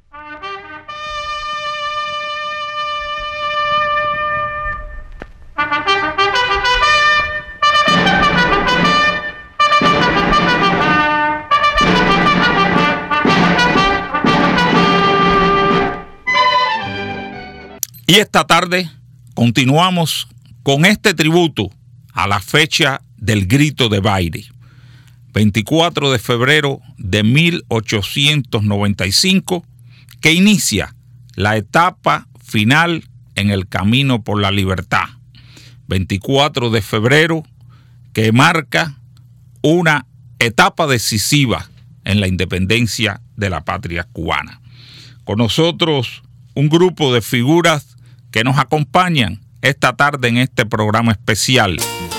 Y esta tarde continuamos con este tributo a la fecha del Grito de Baile, 24 de febrero de 1895, que inicia la etapa final en el camino por la libertad. 24 de febrero que marca una etapa decisiva en la independencia de la patria cubana. Con nosotros un grupo de figuras que nos acompañan esta tarde en este programa especial.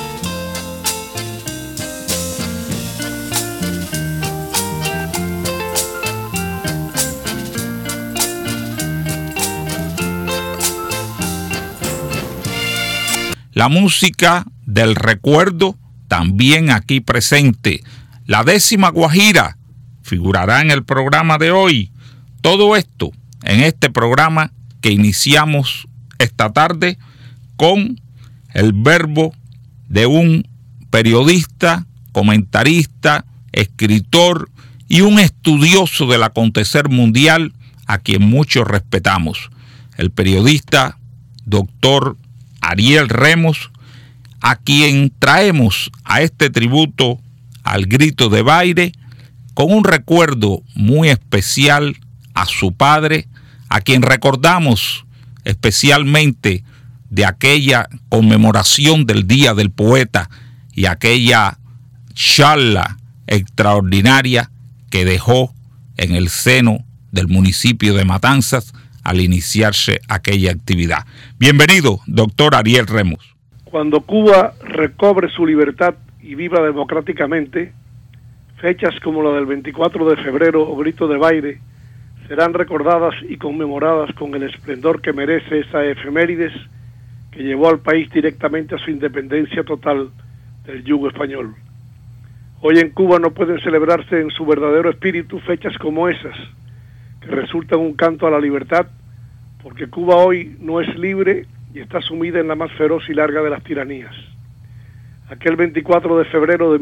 La música del recuerdo también aquí presente. La 10ª Guajira figurará en el programa de hoy. Todo esto en este programa que iniciamos esta tarde con el verbo de un periodista, comentarista, escritor y un estudioso del acontecer mundial a quien muchos respetamos, el periodista doctor Ariel Remos, a quien traemos a este tributo al Grito de Baile con un recuerdo muy especial a su padre, a quien recordamos especialmente de aquella conmemoración del Día del Poeta y aquella charla extraordinaria que dejó en el seno del municipio de Matanzas al iniciarse aquella actividad. Bienvenido, doctor Ariel Remos. Cuando Cuba recobre su libertad y viva democráticamente, fechas como la del 24 de febrero o Grito de Baile serán recordadas y conmemoradas con el esplendor que merece esa efemérides que llevó al país directamente a su independencia total del yugo español. Hoy en Cuba no pueden celebrarse en su verdadero espíritu fechas como esas, que resultan un canto a la libertad, porque Cuba hoy no es libre y está sumida en la más feroz y larga de las tiranías. Aquel 24 de febrero de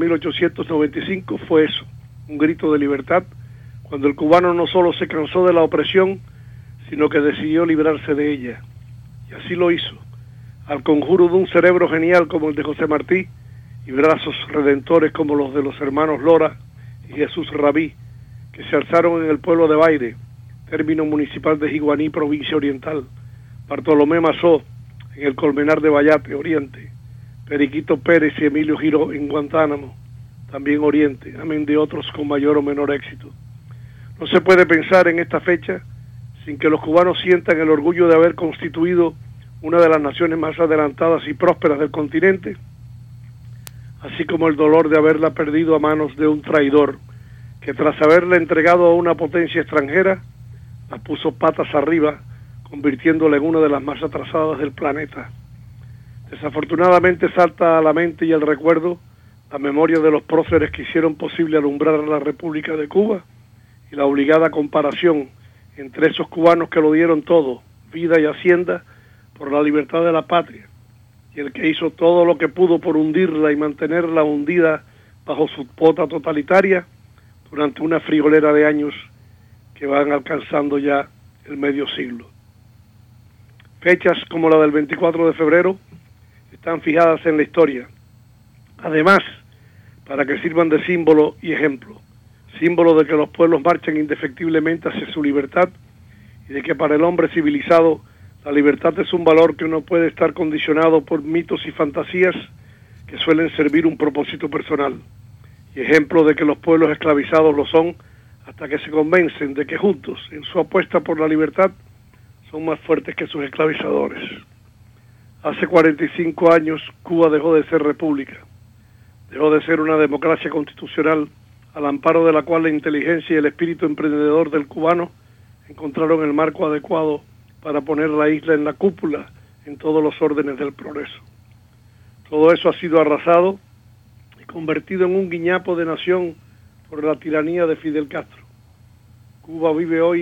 1895 fue eso, un grito de libertad, cuando el cubano no solo se cansó de la opresión, sino que decidió librarse de ella. Y así lo hizo, al conjuro de un cerebro genial como el de José Martí y brazos redentores como los de los hermanos Lora y Jesús Rabí, que se alzaron en el pueblo de Baile, término municipal de Jiguaní, provincia oriental, Bartolomé Mazó en el Colmenar de Vallate, oriente, Periquito Pérez y Emilio Giró en Guantánamo, también oriente, amén de otros con mayor o menor éxito. No se puede pensar en esta fecha sin que los cubanos sientan el orgullo de haber constituido una de las naciones más adelantadas y prósperas del continente, así como el dolor de haberla perdido a manos de un traidor que tras haberla entregado a una potencia extranjera, la puso patas arriba, convirtiéndola en una de las más atrasadas del planeta. Desafortunadamente salta a la mente y al recuerdo la memoria de los próceres que hicieron posible alumbrar la República de Cuba y la obligada comparación entre esos cubanos que lo dieron todo, vida y hacienda, por la libertad de la patria, y el que hizo todo lo que pudo por hundirla y mantenerla hundida bajo su pota totalitaria durante una friolera de años que van alcanzando ya el medio siglo. Fechas como la del 24 de febrero están fijadas en la historia, además, para que sirvan de símbolo y ejemplo, símbolo de que los pueblos marchan indefectiblemente hacia su libertad y de que para el hombre civilizado la libertad es un valor que no puede estar condicionado por mitos y fantasías que suelen servir un propósito personal, y ejemplo de que los pueblos esclavizados lo son hasta que se convencen de que juntos, en su apuesta por la libertad, son más fuertes que sus esclavizadores. Hace 45 años Cuba dejó de ser república, dejó de ser una democracia constitucional al amparo de la cual la inteligencia y el espíritu emprendedor del cubano encontraron el marco adecuado para poner la isla en la cúpula en todos los órdenes del progreso. Todo eso ha sido arrasado y convertido en un guiñapo de nación por la tiranía de Fidel Castro. Cuba vive hoy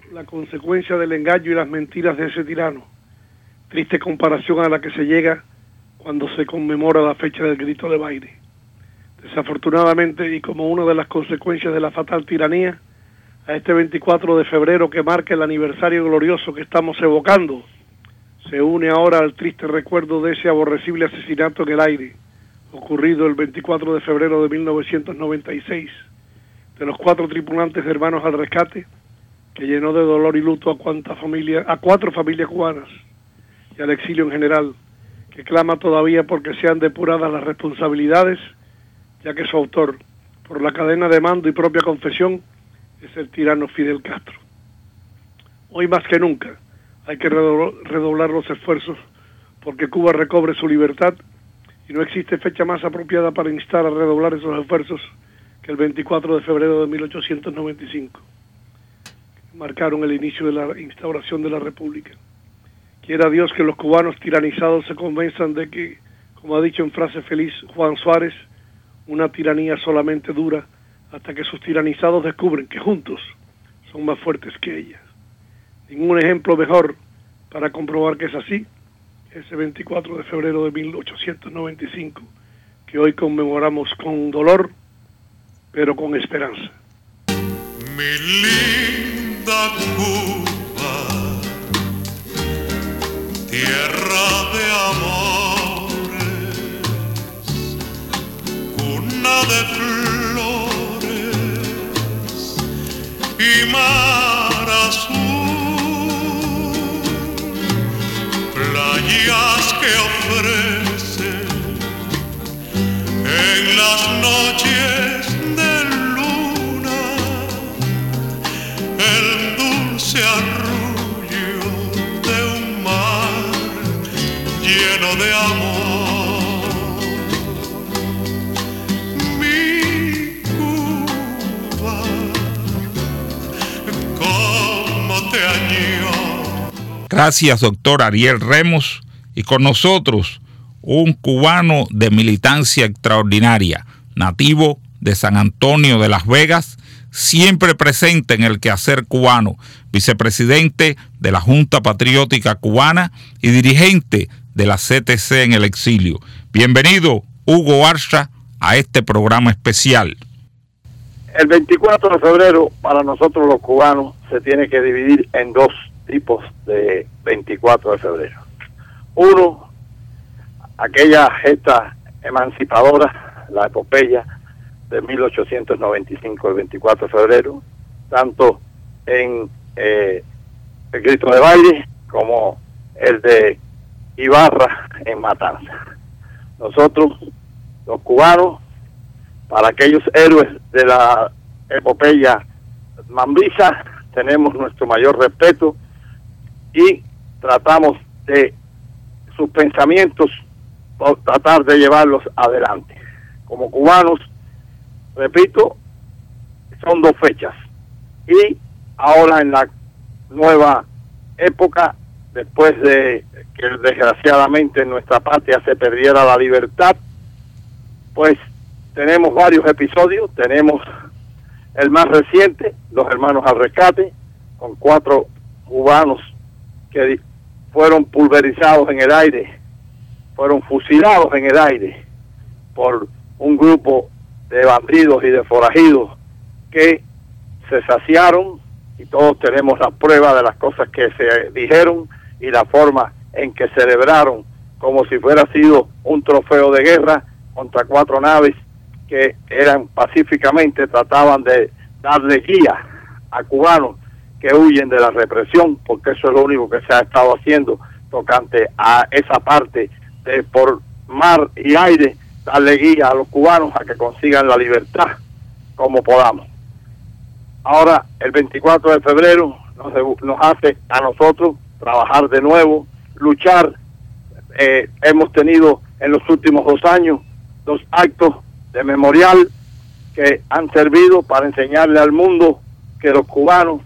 la consecuencia del engaño y las mentiras de ese tirano. Triste comparación a la que se llega cuando se conmemora la fecha del grito de Baile. Desafortunadamente, y como una de las consecuencias de la fatal tiranía, a este 24 de febrero que marca el aniversario glorioso que estamos evocando, se une ahora al triste recuerdo de ese aborrecible asesinato en el aire, ocurrido el 24 de febrero de 1996, de los 4 tripulantes de Hermanos al Rescate, que llenó de dolor y luto a 4 familias cubanas y al exilio en general, que clama todavía porque sean depuradas las responsabilidades, ya que su autor, por la cadena de mando y propia confesión, es el tirano Fidel Castro. Hoy más que nunca hay que redoblar los esfuerzos porque Cuba recobre su libertad, y no existe fecha más apropiada para instar a redoblar esos esfuerzos que el 24 de febrero de 1895, que marcaron el inicio de la instauración de la República. Quiera Dios que los cubanos tiranizados se convenzan de que, como ha dicho en frase feliz Juan Suárez, una tiranía solamente dura hasta que sus tiranizados descubren que juntos son más fuertes que ellas. Ningún ejemplo mejor para comprobar que es así, ese 24 de febrero de 1895, que hoy conmemoramos con dolor, pero con esperanza. Mi linda Cuba, tierra de amores, cuna de flores y mar azul, playas que ofrecen en las noches de luna el dulce arrullo de un mar lleno de amor. Mi Cuba, cómo te añoro. Gracias, doctor Ariel Remos. Y con nosotros, un cubano de militancia extraordinaria, nativo de San Antonio de Las Vegas, siempre presente en el quehacer cubano, vicepresidente de la Junta Patriótica Cubana y dirigente de la CTC en el exilio. Bienvenido, Hugo Archa, a este programa especial. El 24 de febrero, para nosotros los cubanos, se tiene que dividir en 2 tipos de 24 de febrero. Uno, aquella gesta emancipadora, la epopeya de 1895, el 24 de febrero, tanto en el grito de Baile como el de Ibarra en Matanza. Nosotros, los cubanos, para aquellos héroes de la epopeya mambisa, tenemos nuestro mayor respeto y tratamos de sus pensamientos por tratar de llevarlos adelante. Como cubanos, repito, son 2 fechas. Y ahora en la nueva época, después de que desgraciadamente en nuestra patria se perdiera la libertad, pues tenemos varios episodios. Tenemos el más reciente, los Hermanos al Rescate, con 4 cubanos que fueron pulverizados en el aire, fueron fusilados en el aire por un grupo de bandidos y de forajidos que se saciaron, y todos tenemos la prueba de las cosas que se dijeron y la forma en que celebraron, como si fuera sido un trofeo de guerra contra 4 naves que eran pacíficamente, trataban de darle guía a cubanos que huyen de la represión, porque eso es lo único que se ha estado haciendo tocante a esa parte de por mar y aire, darle guía a los cubanos a que consigan la libertad como podamos. Ahora el 24 de febrero nos hace a nosotros trabajar de nuevo, luchar. Hemos tenido en los últimos 2 años 2 actos de memorial que han servido para enseñarle al mundo que los cubanos,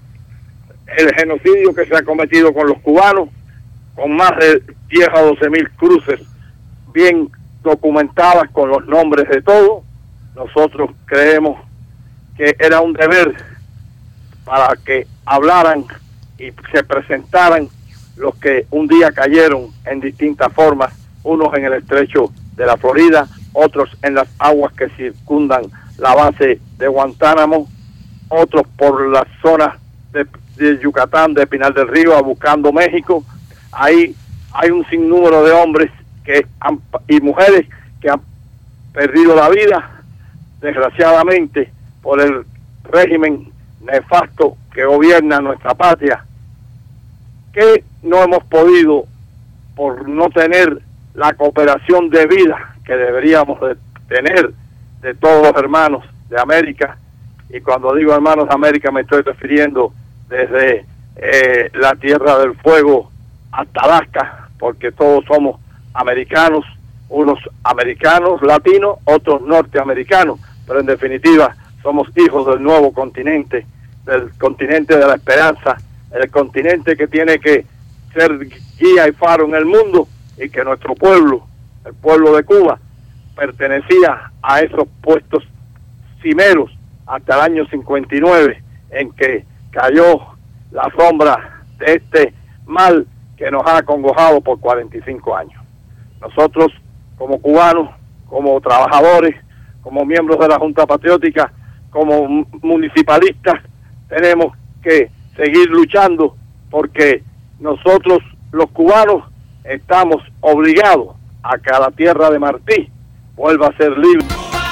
el genocidio que se ha cometido con los cubanos, con más de 10 a 12,000 cruces bien documentadas con los nombres de todos, nosotros creemos que era un deber para que hablaran y se presentaran los que un día cayeron en distintas formas, unos en el estrecho de la Florida, otros en las aguas que circundan la base de Guantánamo, otros por las zonas de Yucatán, de Pinar del Río, buscando México. Ahí hay un sinnúmero de hombres y mujeres que han perdido la vida, desgraciadamente, por el régimen nefasto que gobierna nuestra patria, que no hemos podido, por no tener la cooperación debida que deberíamos de tener de todos los hermanos de América. Y cuando digo hermanos de América me estoy refiriendo desde la Tierra del Fuego hasta Alaska, porque todos somos americanos, unos americanos latinos, otros norteamericanos, pero en definitiva somos hijos del nuevo continente, del continente de la esperanza, el continente que tiene que ser guía y faro en el mundo, y que nuestro pueblo, el pueblo de Cuba, pertenecía a esos puestos cimeros hasta el año 59, en que cayó la sombra de este mal que nos ha acongojado por 45 años. Nosotros, como cubanos, como trabajadores, como miembros de la Junta Patriótica, como municipalistas, tenemos que seguir luchando, porque nosotros, los cubanos, estamos obligados a que la tierra de Martí vuelva a ser libre.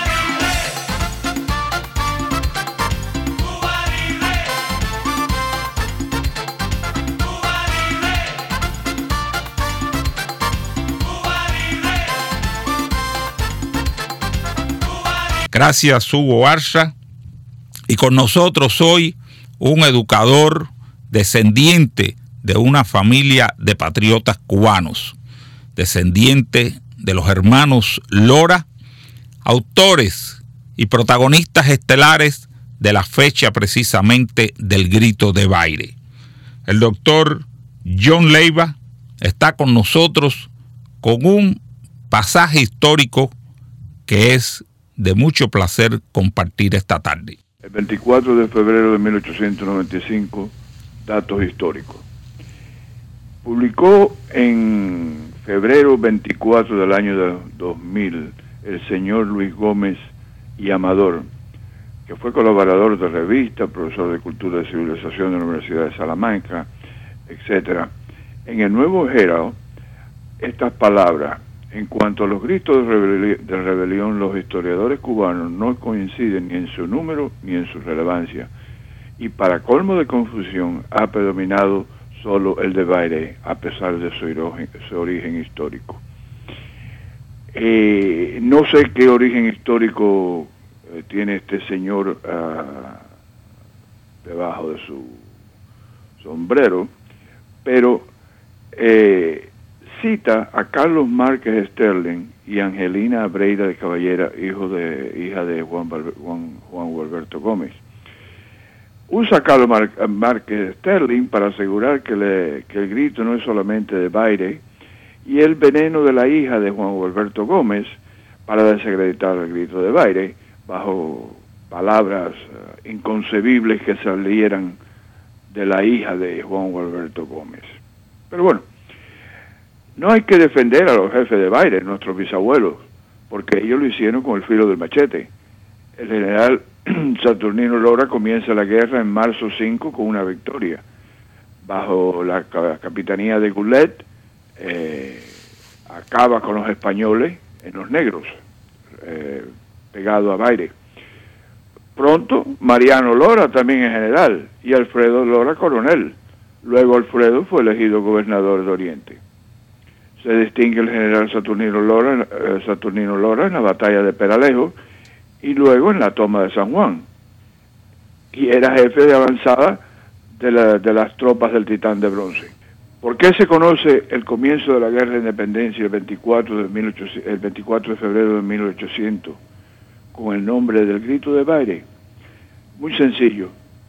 Gracias, Hugo Arza. Y con nosotros hoy un educador descendiente de una familia de patriotas cubanos, descendiente de los hermanos Lora, autores y protagonistas estelares de la fecha precisamente del Grito de Baile. El doctor John Leiva está con nosotros con un pasaje histórico que es de mucho placer compartir esta tarde. El 24 de febrero de 1895, datos históricos. Publicó en febrero 24 del año 2000 el señor Luis Gómez y Amador, que fue colaborador de revista, profesor de Cultura y Civilización de la Universidad de Salamanca, etc. En el Nuevo Herald, estas palabras: en cuanto a los gritos de rebelión, los historiadores cubanos no coinciden ni en su número ni en su relevancia, y para colmo de confusión ha predominado solo el de Baile, a pesar de su origen histórico. No sé qué origen histórico tiene este señor debajo de su sombrero, pero cita a Carlos Márquez Sterling y Angelina Breida de Caballera, hija de Juan Gualberto Gómez. Usa a Carlos Márquez Sterling para asegurar que el grito no es solamente de Baile, y el veneno de la hija de Juan Gualberto Gómez para desacreditar el grito de Baile, bajo palabras inconcebibles que salieran de la hija de Juan Gualberto Gómez. Pero bueno, no hay que defender a los jefes de Baile, nuestros bisabuelos, porque ellos lo hicieron con el filo del machete. El general Saturnino Lora comienza la guerra en marzo 5 con una victoria. Bajo la capitanía de Goulet, acaba con los españoles en los Negros, pegado a Baile. Pronto, Mariano Lora también es general, y Alfredo Lora coronel. Luego Alfredo fue elegido gobernador de Oriente. Se distingue el general Saturnino Lora en la batalla de Peralejo y luego en la toma de San Juan. Y era jefe de avanzada de las tropas del Titán de Bronce. ¿Por qué se conoce el comienzo de la Guerra de Independencia el 24 de febrero de 1800 con el nombre del Grito de Baile? Muy sencillo.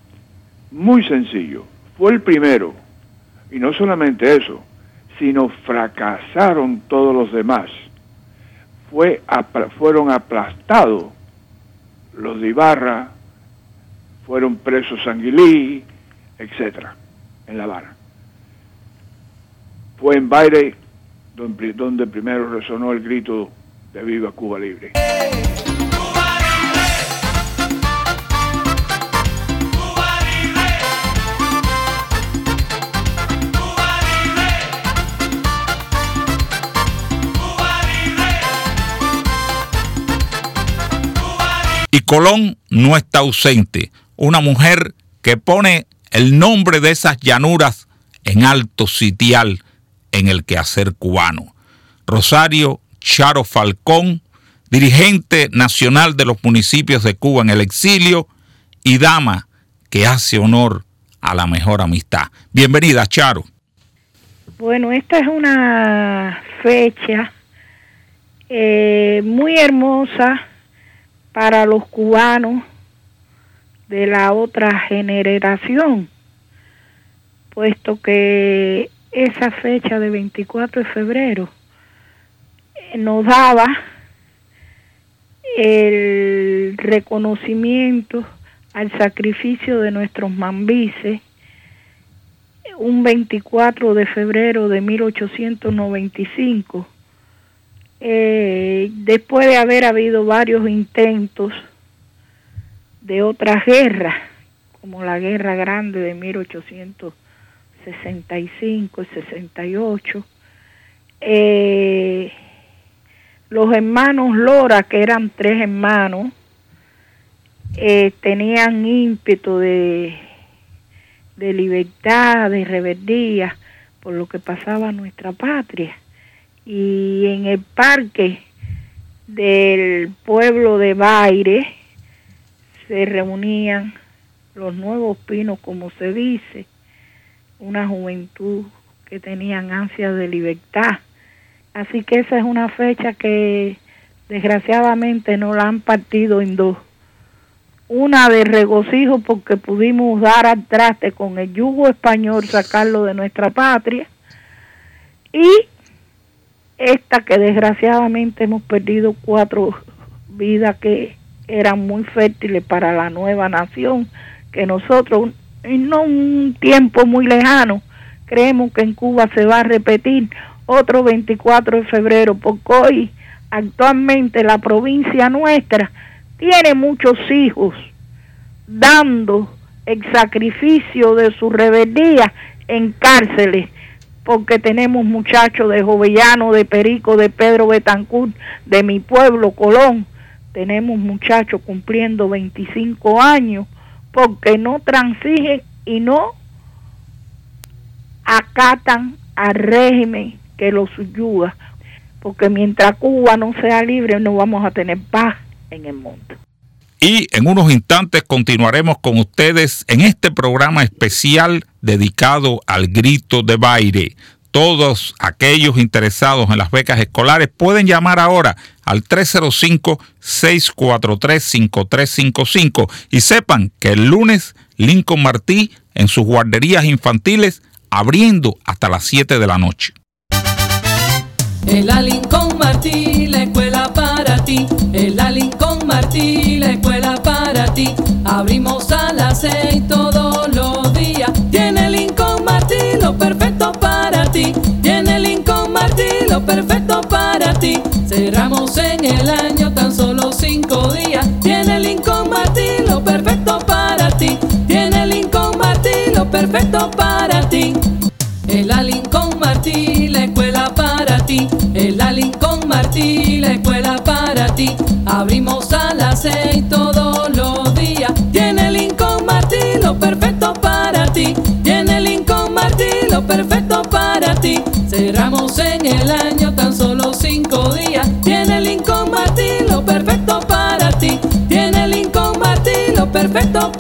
Fue el primero. Y no solamente eso, sino fracasaron todos los demás. Fueron aplastados los de Ibarra, fueron presos Sanguilí, etc. en La Habana. Fue en Baile donde primero resonó el grito de Viva Cuba Libre. Y Colón no está ausente, una mujer que pone el nombre de esas llanuras en alto sitial en el quehacer cubano. Rosario Charo Falcón, dirigente nacional de los municipios de Cuba en el exilio y dama que hace honor a la mejor amistad. Bienvenida, Charo. Bueno, esta es una fecha muy hermosa para los cubanos de la otra generación, puesto que esa fecha de 24 de febrero nos daba el reconocimiento al sacrificio de nuestros mambises, un 24 de febrero de 1895, después de haber habido varios intentos de otras guerras, como la Guerra Grande de 1865 y 68, los hermanos Lora, que eran 3 hermanos, tenían ímpetu de libertad, de rebeldía por lo que pasaba en nuestra patria. Y en el parque del pueblo de Baire se reunían los nuevos pinos, como se dice, una juventud que tenían ansias de libertad. Así que esa es una fecha que desgraciadamente no la han partido en dos. Una de regocijo porque pudimos dar al traste con el yugo español, sacarlo de nuestra patria, y esta que desgraciadamente hemos perdido 4 vidas que eran muy fértiles para la nueva nación, que nosotros, en no un tiempo muy lejano, creemos que en Cuba se va a repetir otro 24 de febrero, porque hoy actualmente la provincia nuestra tiene muchos hijos dando el sacrificio de su rebeldía en cárceles, porque tenemos muchachos de Jovellano, de Perico, de Pedro Betancourt, de mi pueblo, Colón. Tenemos muchachos cumpliendo 25 años porque no transigen y no acatan al régimen que los subyuga, porque mientras Cuba no sea libre no vamos a tener paz en el mundo. Y en unos instantes continuaremos con ustedes en este programa especial dedicado al grito de Baire. Todos aquellos interesados en las becas escolares pueden llamar ahora al 305-643-5355 y sepan que el lunes Lincoln Martí en sus guarderías infantiles abriendo hasta las 7 de la noche. En la Lincoln Martí, la escuela para ti. En la Lincoln Martí, la escuela para ti. Abrimos a las 6 todos los días. Tiene Lincoln Martí lo perfecto para ti. Tiene Lincoln Martí lo perfecto para ti. Cerramos en el año tan solo 5 días. Tiene Lincoln Martí lo perfecto para ti. Tiene Lincoln Martí lo perfecto para ti. En la Lincoln Martí, la escuela para ti. En la Lincoln Martí, la escuela para ti. Abrimos a las 6 todos los días. Tiene Lincoln Martí lo perfecto para ti. Tiene Lincoln Martí lo perfecto para ti. Cerramos en el año tan solo 5 días. Tiene Lincoln Martí lo perfecto para ti. Tiene Lincoln Martí lo perfecto